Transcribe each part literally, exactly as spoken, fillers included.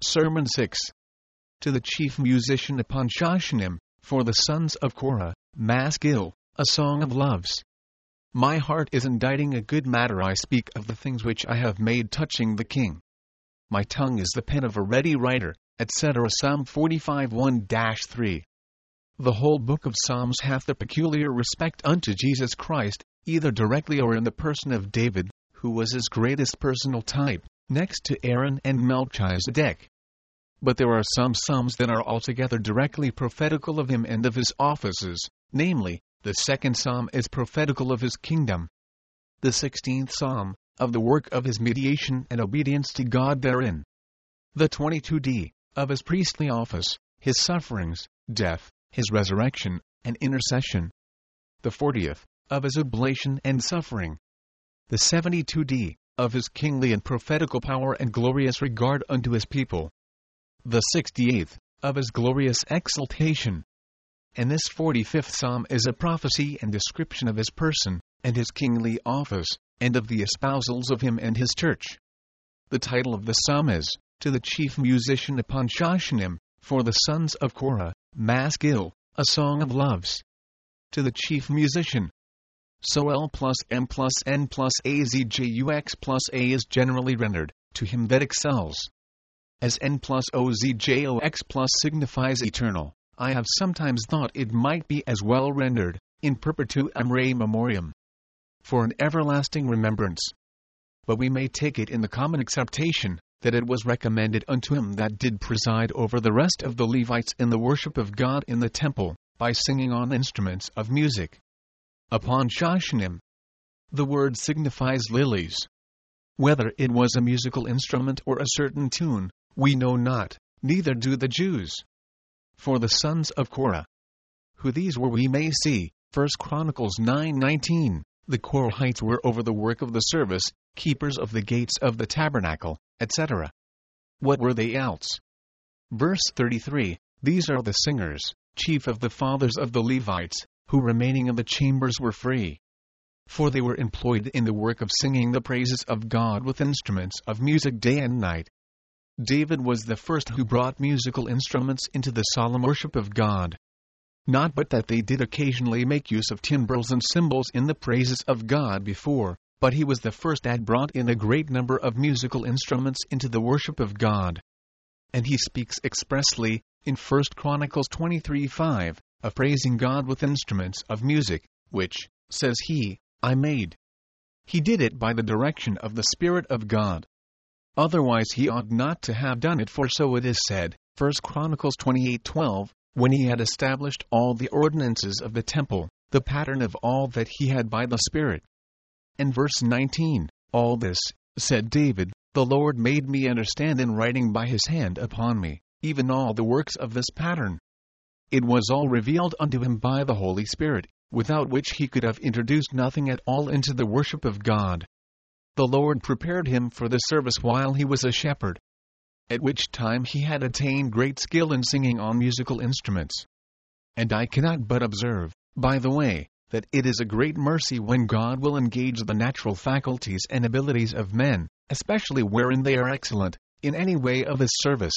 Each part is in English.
Sermon six. To the chief musician upon Shoshanim, for the sons of Korah, Maskil, a song of loves. My heart is inditing a good matter. I speak of the things which I have made touching the king. My tongue is the pen of a ready writer, et cetera. Psalm forty-five one to three. The whole book of Psalms hath a peculiar respect unto Jesus Christ, either directly or in the person of David, who was his greatest personal type, next to Aaron and Melchizedek. But there are some psalms that are altogether directly prophetical of him and of his offices, namely, the second psalm is prophetical of his kingdom. The sixteenth psalm, of the work of his mediation and obedience to God therein. The twenty-second, of his priestly office, his sufferings, death, his resurrection, and intercession. The fortieth, of his oblation and suffering. The seventy-second, of his kingly and prophetical power and glorious regard unto his people. The sixty-eighth, of his glorious exaltation. And this forty-fifth psalm is a prophecy and description of his person, and his kingly office, and of the espousals of him and his church. The title of the psalm is, To the chief musician upon Shoshanim, for the sons of Korah, Maskil, a song of loves. To the chief musician. So L plus M plus N plus A Z J U X plus A is generally rendered, to him that excels. As N plus O Z J O X plus signifies eternal, I have sometimes thought it might be as well rendered, in perpetuam rei memoriam, for an everlasting remembrance. But we may take it in the common acceptation, that it was recommended unto him that did preside over the rest of the Levites in the worship of God in the temple, by singing on instruments of music. Upon Shoshanim. The word signifies lilies. Whether it was a musical instrument or a certain tune, we know not, neither do the Jews. For the sons of Korah. Who these were we may see, First Chronicles nine nineteen, the Korahites were over the work of the service, keepers of the gates of the tabernacle, et cetera. What were they else? Verse thirty-three, these are the singers, chief of the fathers of the Levites, who remaining in the chambers were free. For they were employed in the work of singing the praises of God with instruments of music day and night. David was the first who brought musical instruments into the solemn worship of God. Not but that they did occasionally make use of timbrels and cymbals in the praises of God before, but he was the first that brought in a great number of musical instruments into the worship of God. And he speaks expressly, in First Chronicles twenty-three five, of praising God with instruments of music, which, says he, I made. He did it by the direction of the Spirit of God. Otherwise he ought not to have done it, for so it is said, First Chronicles twenty-eight twelve, when he had established all the ordinances of the temple, the pattern of all that he had by the Spirit. And verse nineteen, all this, said David, the Lord made me understand in writing by his hand upon me, even all the works of this pattern. It was all revealed unto him by the Holy Spirit, without which he could have introduced nothing at all into the worship of God. The Lord prepared him for the service while he was a shepherd, at which time he had attained great skill in singing on musical instruments. And I cannot but observe, by the way, that it is a great mercy when God will engage the natural faculties and abilities of men, especially wherein they are excellent, in any way of his service.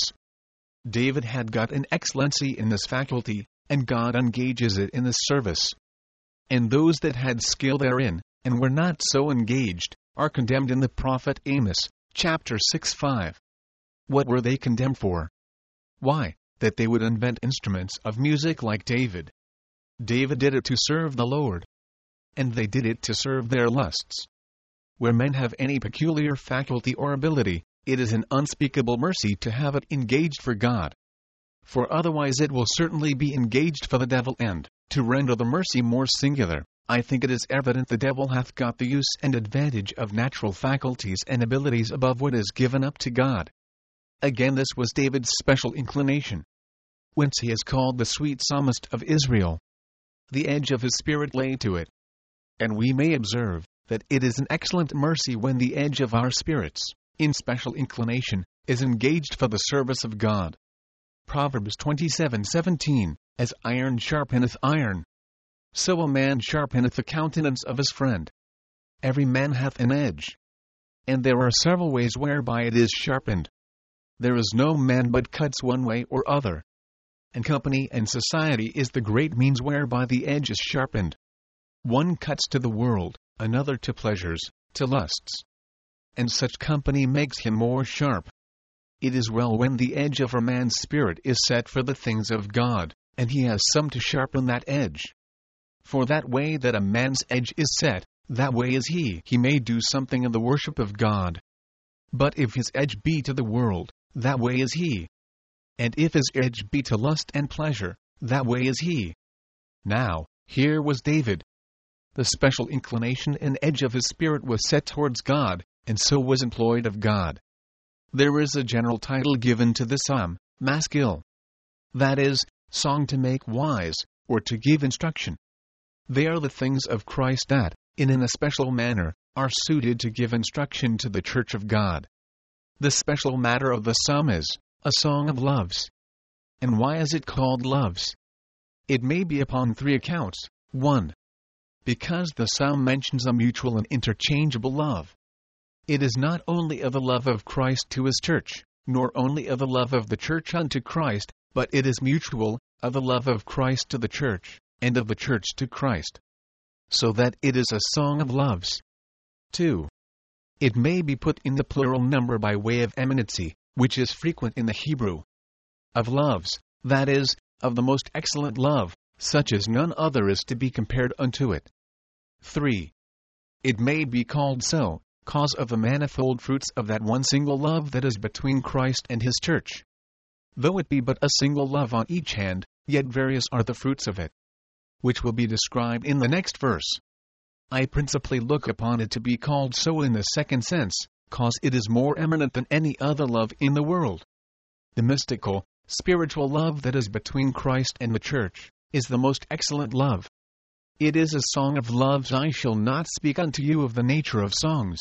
David had got an excellency in this faculty, and God engages it in this service. And those that had skill therein, and were not so engaged, are condemned in the prophet Amos, chapter six five. What were they condemned for? Why, that they would invent instruments of music like David. David did it to serve the Lord. And they did it to serve their lusts. Where men have any peculiar faculty or ability, it is an unspeakable mercy to have it engaged for God. For otherwise it will certainly be engaged for the devil, and, to render the mercy more singular, I think it is evident the devil hath got the use and advantage of natural faculties and abilities above what is given up to God. Again, this was David's special inclination, whence he is called the sweet psalmist of Israel. The edge of his spirit lay to it. And we may observe, that it is an excellent mercy when the edge of our spirits, in special inclination, is engaged for the service of God. Proverbs twenty-seven seventeen, as iron sharpeneth iron, so a man sharpeneth the countenance of his friend. Every man hath an edge. And there are several ways whereby it is sharpened. There is no man but cuts one way or other. And company and society is the great means whereby the edge is sharpened. One cuts to the world, another to pleasures, to lusts. And such company makes him more sharp. It is well when the edge of a man's spirit is set for the things of God, and he has some to sharpen that edge. For that way that a man's edge is set, that way is he. He may do something in the worship of God. But if his edge be to the world, that way is he. And if his edge be to lust and pleasure, that way is he. Now, here was David. The special inclination and edge of his spirit was set towards God, and so was employed of God. There is a general title given to the psalm, Maskil. That is, song to make wise, or to give instruction. They are the things of Christ that, in an especial manner, are suited to give instruction to the church of God. The special matter of the psalm is, a song of loves. And why is it called loves? It may be upon three accounts. one. Because the psalm mentions a mutual and interchangeable love. It is not only of the love of Christ to his church, nor only of the love of the church unto Christ, but it is mutual, of the love of Christ to the church, and of the church to Christ. So that it is a song of loves. two. It may be put in the plural number by way of eminency, which is frequent in the Hebrew. Of loves, that is, of the most excellent love, such as none other is to be compared unto it. three. It may be called so, cause of the manifold fruits of that one single love that is between Christ and his church. Though it be but a single love on each hand, yet various are the fruits of it, which will be described in the next verse. I principally look upon it to be called so in the second sense, cause it is more eminent than any other love in the world. The mystical, spiritual love that is between Christ and the church, is the most excellent love. It is a song of loves. I shall not speak unto you of the nature of songs.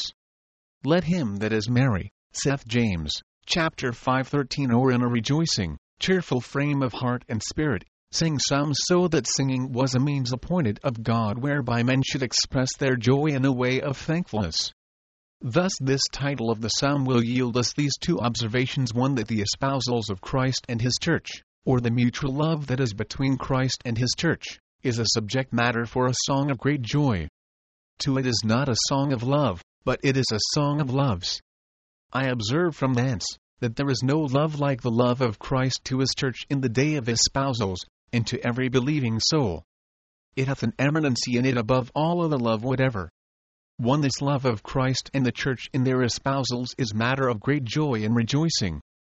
Let him that is merry, saith James, chapter five thirteen, or in a rejoicing, cheerful frame of heart and spirit, sing psalms, so that singing was a means appointed of God whereby men should express their joy in a way of thankfulness. Thus this title of the psalm will yield us these two observations: one, that the espousals of Christ and his church, or the mutual love that is between Christ and his church, is a subject matter for a song of great joy. two. It is not a song of love, but it is a song of loves. I observe from thence, that there is no love like the love of Christ to his church in the day of espousals, and to every believing soul. It hath an eminency in it above all other love whatever. one. This love of Christ and the church in their espousals is matter of great joy and rejoicing.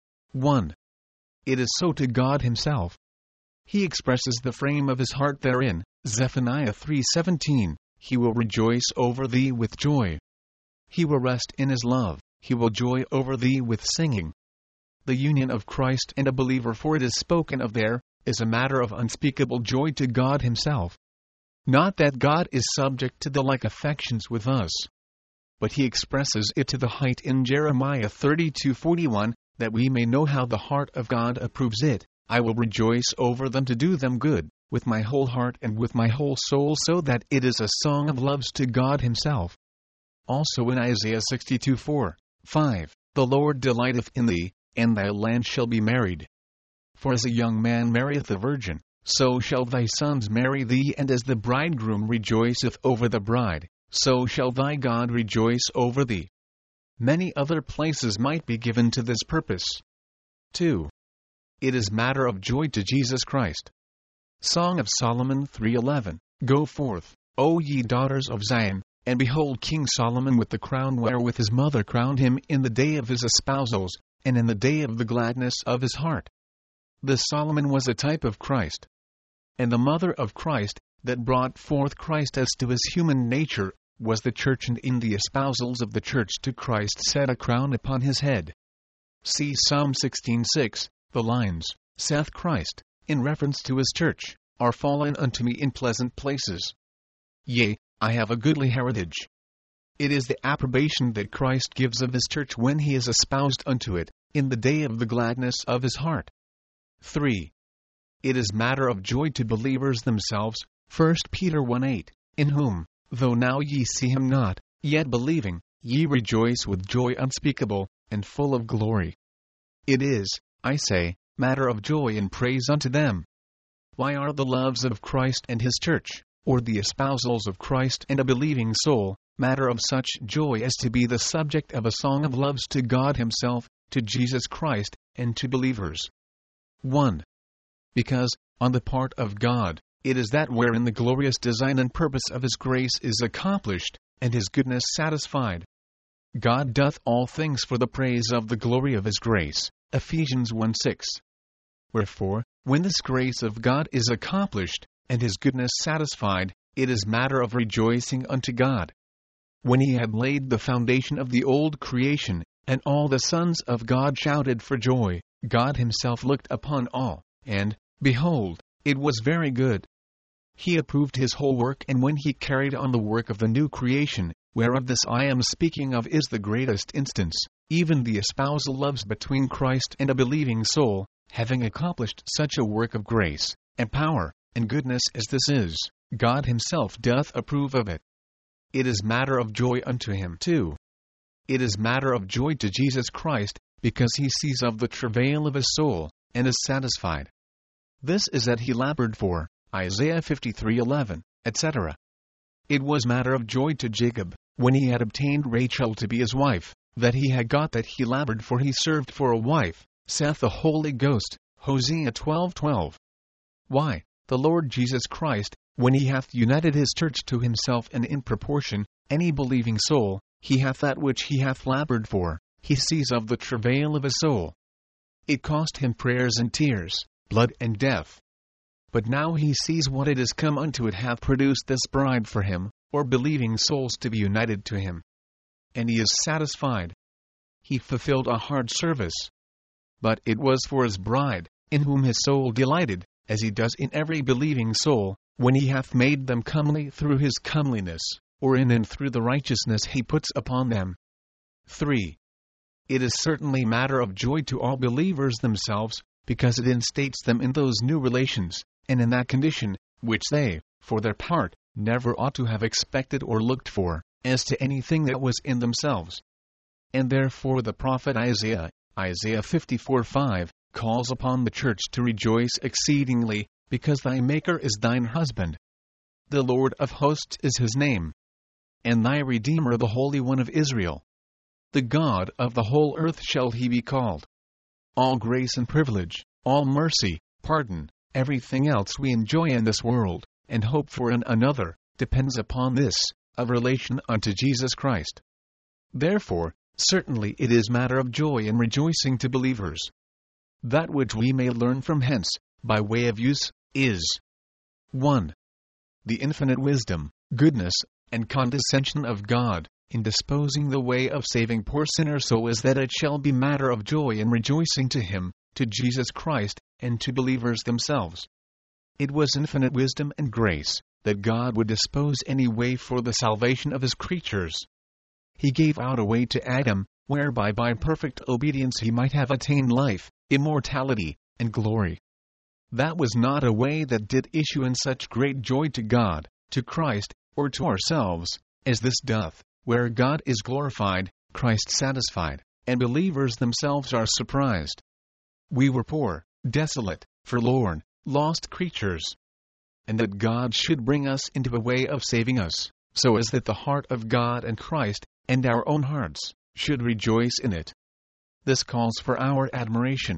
one. It is so to God himself. He expresses the frame of his heart therein, Zephaniah three seventeen, he will rejoice over thee with joy. He will rest in his love, he will joy over thee with singing. The union of Christ and a believer, for it is spoken of there, is a matter of unspeakable joy to God himself. Not that God is subject to the like affections with us, but he expresses it to the height in Jeremiah thirty-two forty-one, that we may know how the heart of God approves it. I will rejoice over them to do them good, with my whole heart and with my whole soul, so that it is a song of loves to God himself. Also in Isaiah sixty-two four, five, the Lord delighteth in thee, and thy land shall be married. For as a young man marrieth a virgin, so shall thy sons marry thee, and as the bridegroom rejoiceth over the bride, so shall thy God rejoice over thee. Many other places might be given to this purpose. two. It is matter of joy to Jesus Christ. Song of Solomon three eleven, Go forth, O ye daughters of Zion, and behold King Solomon with the crown wherewith his mother crowned him in the day of his espousals, and in the day of the gladness of his heart. This Solomon was a type of Christ. And the mother of Christ, that brought forth Christ as to his human nature, was the church, and in the espousals of the church to Christ set a crown upon his head. See Psalm sixteen six, the lines, saith Christ, in reference to his church, are fallen unto me in pleasant places. Yea, I have a goodly heritage. It is the approbation that Christ gives of his church when he is espoused unto it, in the day of the gladness of his heart. three. It is matter of joy to believers themselves, First Peter one eight, in whom, though now ye see him not, yet believing, ye rejoice with joy unspeakable, and full of glory. It is, I say, matter of joy and praise unto them. Why are the loves of Christ and his church, or the espousals of Christ and a believing soul, matter of such joy as to be the subject of a song of loves to God himself, to Jesus Christ, and to believers? one. Because, on the part of God, it is that wherein the glorious design and purpose of his grace is accomplished, and his goodness satisfied. God doth all things for the praise of the glory of his grace. Ephesians one six. Wherefore, when this grace of God is accomplished, and his goodness satisfied, it is matter of rejoicing unto God. When he had laid the foundation of the old creation, and all the sons of God shouted for joy, God himself looked upon all, and, behold, it was very good. He approved his whole work, and when he carried on the work of the new creation, whereof this I am speaking of is the greatest instance, even the espousal loves between Christ and a believing soul, having accomplished such a work of grace, and power, and goodness as this is, God himself doth approve of it. It is matter of joy unto him too. It is matter of joy to Jesus Christ, because he sees of the travail of his soul, and is satisfied. This is that he labored for, Isaiah fifty-three eleven, et cetera. It was matter of joy to Jacob, when he had obtained Rachel to be his wife, that he had got that he labored for he served for a wife, saith the Holy Ghost, Hosea twelve twelve. Why, the Lord Jesus Christ, when he hath united his church to himself, and in proportion, any believing soul, he hath that which he hath labored for, he sees of the travail of his soul. It cost him prayers and tears, blood and death. But now he sees what it is come unto, it hath produced this bride for him, or believing souls to be united to him. And he is satisfied. He fulfilled a hard service. But it was for his bride, in whom his soul delighted, as he does in every believing soul, when he hath made them comely through his comeliness, or in and through the righteousness he puts upon them. three. It is certainly matter of joy to all believers themselves, because it instates them in those new relations, and in that condition, which they, for their part, never ought to have expected or looked for, as to anything that was in themselves. And therefore the prophet Isaiah, Isaiah fifty-four five, calls upon the church to rejoice exceedingly, because thy Maker is thine husband. The Lord of hosts is his name. And thy Redeemer the Holy One of Israel. The God of the whole earth shall he be called. All grace and privilege, all mercy, pardon, everything else we enjoy in this world, and hope for in another, depends upon this, of relation unto Jesus Christ. Therefore, certainly it is matter of joy and rejoicing to believers. That which we may learn from hence, by way of use, is one. The infinite wisdom, goodness, and condescension of God, in disposing the way of saving poor sinners so as that it shall be matter of joy and rejoicing to him, to Jesus Christ, and to believers themselves. It was infinite wisdom and grace, that God would dispose any way for the salvation of his creatures. He gave out a way to Adam, whereby by perfect obedience he might have attained life, immortality, and glory. That was not a way that did issue in such great joy to God, to Christ, or to ourselves, as this doth, where God is glorified, Christ satisfied, and believers themselves are surprised. We were poor, desolate, forlorn, lost creatures. And that God should bring us into a way of saving us, so as that the heart of God and Christ, and our own hearts, should rejoice in it. This calls for our admiration.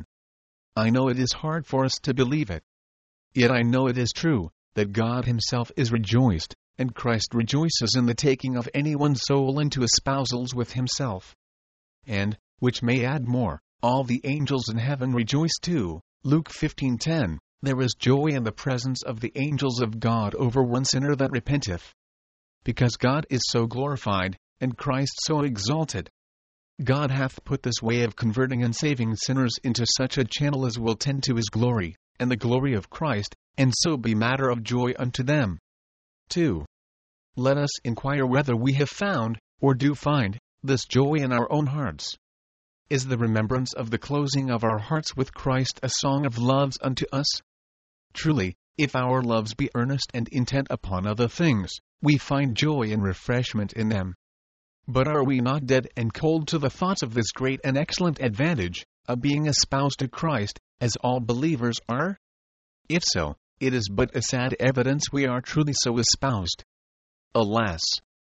I know it is hard for us to believe it. Yet I know it is true, that God himself is rejoiced, and Christ rejoices in the taking of anyone's soul into espousals with himself. And, which may add more, all the angels in heaven rejoice too. Luke fifteen ten, there is joy in the presence of the angels of God over one sinner that repenteth. Because God is so glorified, and Christ so exalted. God hath put this way of converting and saving sinners into such a channel as will tend to his glory, and the glory of Christ, and so be matter of joy unto them. two. Let us inquire whether we have found, or do find, this joy in our own hearts. Is the remembrance of the closing of our hearts with Christ a song of loves unto us? Truly, if our loves be earnest and intent upon other things, we find joy and refreshment in them. But are we not dead and cold to the thoughts of this great and excellent advantage, of being espoused to Christ, as all believers are? If so, it is but a sad evidence we are truly so espoused. Alas!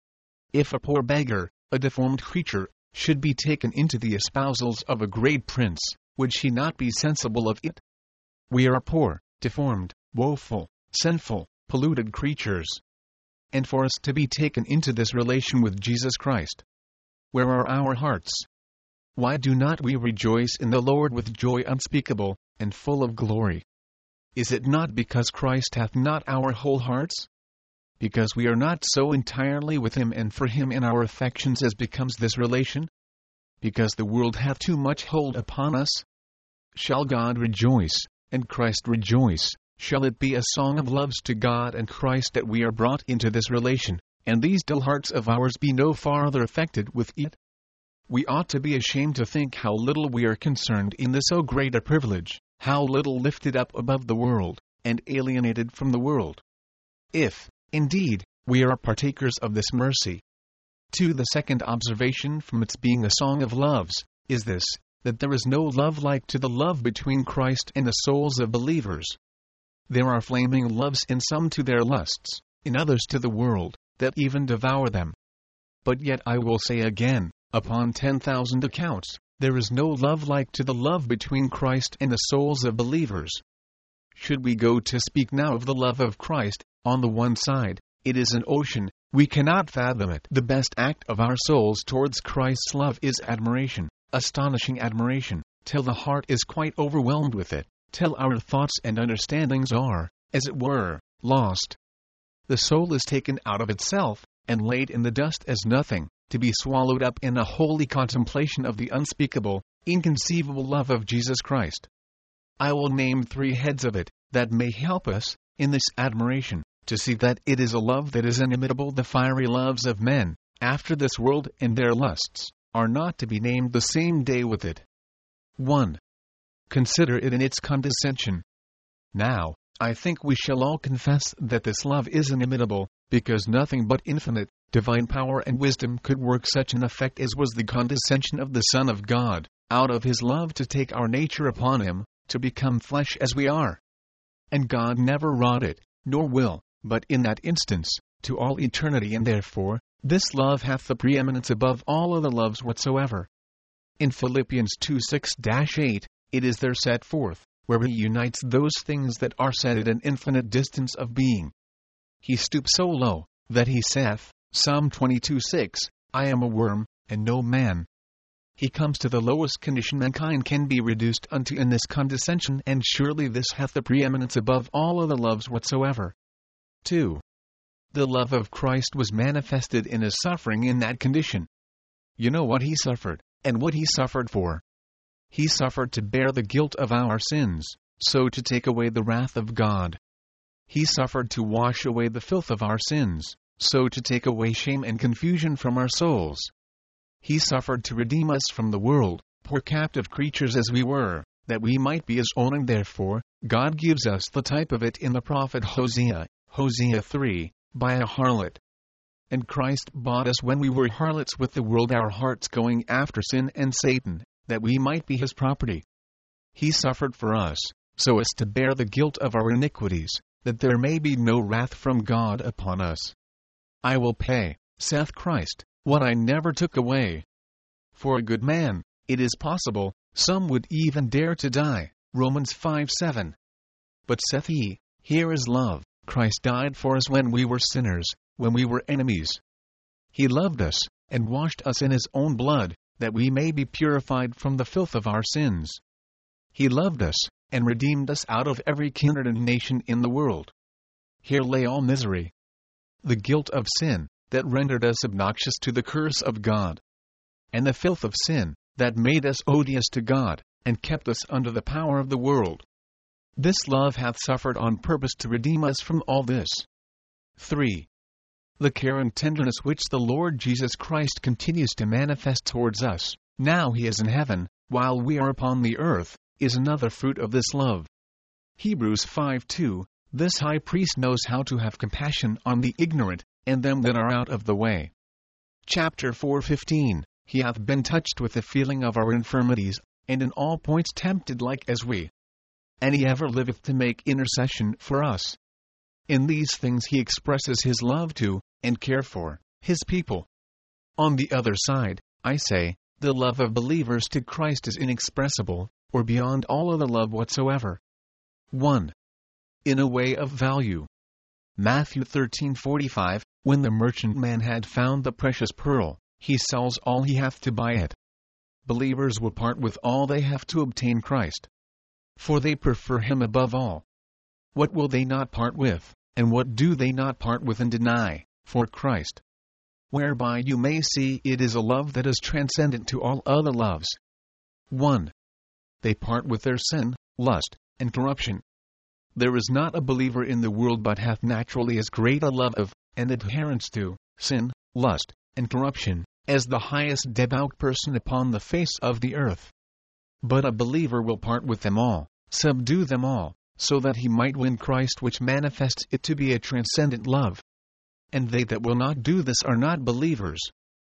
If a poor beggar, a deformed creature, should be taken into the espousals of a great prince, would she not be sensible of it? We are poor, deformed, woeful, sinful, polluted creatures. And for us to be taken into this relation with Jesus Christ, where are our hearts? Why do not we rejoice in the Lord with joy unspeakable, and full of glory? Is it not because Christ hath not our whole hearts? Because we are not so entirely with Him and for Him in our affections as becomes this relation? Because the world hath too much hold upon us? Shall God rejoice, and Christ rejoice? Shall it be a song of loves to God and Christ that we are brought into this relation, and these dull hearts of ours be no farther affected with it? We ought to be ashamed to think how little we are concerned in this so great a privilege, how little lifted up above the world, and alienated from the world. If, indeed, we are partakers of this mercy. two. The second observation from its being a song of loves, is this, that there is no love like to the love between Christ and the souls of believers. There are flaming loves in some to their lusts, in others to the world, that even devour them. But yet I will say again, upon ten thousand accounts, there is no love like to the love between Christ and the souls of believers. Should we go to speak now of the love of Christ, on the one side, it is an ocean, we cannot fathom it. The best act of our souls towards Christ's love is admiration, astonishing admiration, till the heart is quite overwhelmed with it, till our thoughts and understandings are, as it were, lost. The soul is taken out of itself, and laid in the dust as nothing, to be swallowed up in a holy contemplation of the unspeakable, inconceivable love of Jesus Christ. I will name three heads of it, that may help us, in this admiration, to see that it is a love that is inimitable. The fiery loves of men, after this world and their lusts, are not to be named the same day with it. one. Consider it in its condescension. Now, I think we shall all confess that this love is inimitable, because nothing but infinite, divine power and wisdom could work such an effect as was the condescension of the Son of God, out of His love to take our nature upon Him, to become flesh as we are. And God never wrought it, nor will, but in that instance, to all eternity, and therefore, this love hath the preeminence above all other loves whatsoever. In Philippians two six to eight, it is there set forth, where He unites those things that are set at an infinite distance of being. He stoops so low, that He saith, Psalm twenty-two six, I am a worm, and no man. He comes to the lowest condition mankind can be reduced unto in this condescension, and surely this hath the preeminence above all other loves whatsoever. two. The love of Christ was manifested in His suffering in that condition. You know what He suffered, and what He suffered for. He suffered to bear the guilt of our sins, so to take away the wrath of God. He suffered to wash away the filth of our sins, so to take away shame and confusion from our souls. He suffered to redeem us from the world, poor captive creatures as we were, that we might be His own, and therefore, God gives us the type of it in the prophet Hosea, Hosea three, by a harlot. And Christ bought us when we were harlots with the world, our hearts going after sin and Satan, that we might be His property. He suffered for us, so as to bear the guilt of our iniquities, that there may be no wrath from God upon us. I will pay, saith Christ, what I never took away. For a good man, it is possible, some would even dare to die, Romans five seven. But saith He, here is love, Christ died for us when we were sinners, when we were enemies. He loved us, and washed us in His own blood, that we may be purified from the filth of our sins. He loved us, and redeemed us out of every kindred and nation in the world. Here lay all misery. The guilt of sin, that rendered us obnoxious to the curse of God. And the filth of sin, that made us odious to God, and kept us under the power of the world. This love hath suffered on purpose to redeem us from all this. three. The care and tenderness which the Lord Jesus Christ continues to manifest towards us, now He is in heaven, while we are upon the earth, is another fruit of this love. Hebrews five two, this high priest knows how to have compassion on the ignorant, and them that are out of the way. Chapter four fifteen, He hath been touched with the feeling of our infirmities, and in all points tempted like as we. And he ever liveth to make intercession for us. In these things he expresses his love to, and care for, his people. On the other side, I say, the love of believers to Christ is inexpressible, or beyond all other love whatsoever. one. In a way of value. Matthew thirteen forty-five, when the merchantman had found the precious pearl, he sells all he hath to buy it. Believers will part with all they have to obtain Christ. For they prefer him above all. What will they not part with, and what do they not part with and deny, for Christ? Whereby you may see it is a love that is transcendent to all other loves. one. They part with their sin, lust, and corruption. There is not a believer in the world but hath naturally as great a love of, and adherence to, sin, lust, and corruption, as the highest devout person upon the face of the earth. But a believer will part with them all, subdue them all, so that he might win Christ, which manifests it to be a transcendent love. And they that will not do this are not believers.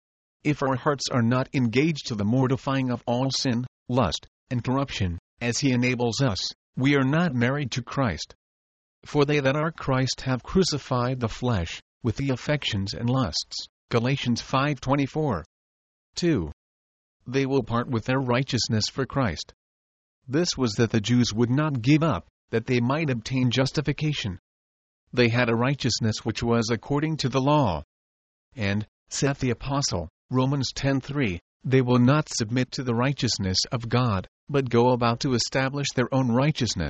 If our hearts are not engaged to the mortifying of all sin, lust, and corruption, as he enables us, we are not married to Christ. For they that are Christ have crucified the flesh, with the affections and lusts. Galatians five twenty-four. two. They will part with their righteousness for Christ. This was that the Jews would not give up, that they might obtain justification. They had a righteousness which was according to the law. And, saith the Apostle, Romans ten three, they will not submit to the righteousness of God, but go about to establish their own righteousness.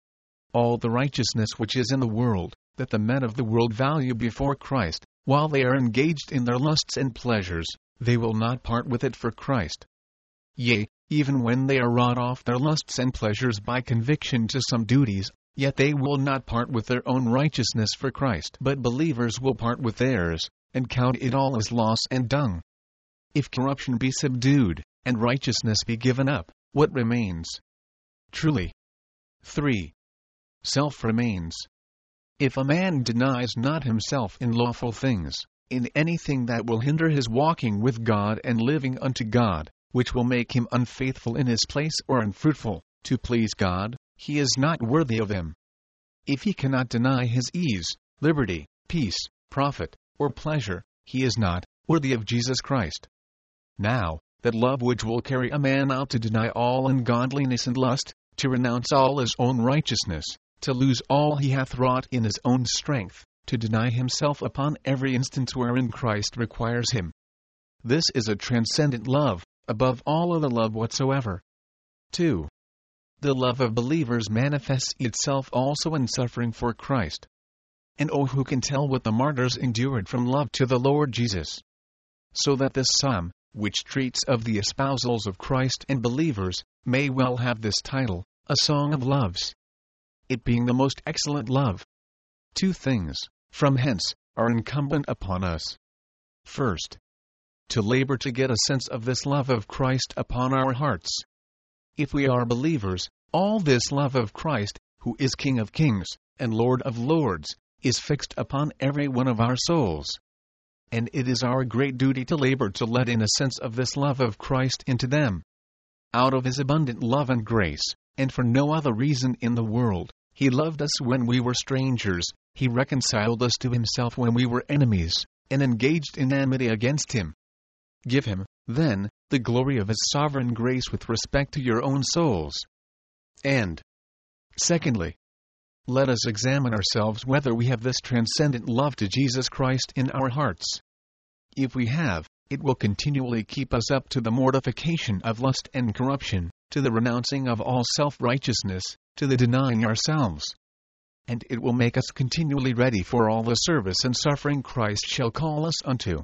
All the righteousness which is in the world, that the men of the world value before Christ, while they are engaged in their lusts and pleasures, they will not part with it for Christ. Yea, even when they are wrought off their lusts and pleasures by conviction to some duties, yet they will not part with their own righteousness for Christ. But believers will part with theirs, and count it all as loss and dung. If corruption be subdued, and righteousness be given up, what remains? Truly. three. Self remains. If a man denies not himself in lawful things, in anything that will hinder his walking with God and living unto God, which will make him unfaithful in his place or unfruitful, to please God, he is not worthy of him. If he cannot deny his ease, liberty, peace, profit, or pleasure, he is not worthy of Jesus Christ. Now, that love which will carry a man out to deny all ungodliness and lust, to renounce all his own righteousness, to lose all he hath wrought in his own strength, to deny himself upon every instance wherein Christ requires him. This is a transcendent love, above all other love whatsoever. two. The love of believers manifests itself also in suffering for Christ. And oh, who can tell what the martyrs endured from love to the Lord Jesus? So that this psalm, which treats of the espousals of Christ and believers, may well have this title, A Song of Loves. It being the most excellent love. Two things, from hence, are incumbent upon us. First, to labor to get a sense of this love of Christ upon our hearts. If we are believers, all this love of Christ, who is King of kings, and Lord of lords, is fixed upon every one of our souls. And it is our great duty to labor to let in a sense of this love of Christ into them. Out of his abundant love and grace, and for no other reason in the world, he loved us when we were strangers, he reconciled us to himself when we were enemies, and engaged in enmity against him. Give him, then, the glory of his sovereign grace with respect to your own souls. And, secondly, let us examine ourselves whether we have this transcendent love to Jesus Christ in our hearts. If we have, it will continually keep us up to the mortification of lust and corruption, to the renouncing of all self-righteousness, to the denying ourselves. And it will make us continually ready for all the service and suffering Christ shall call us unto.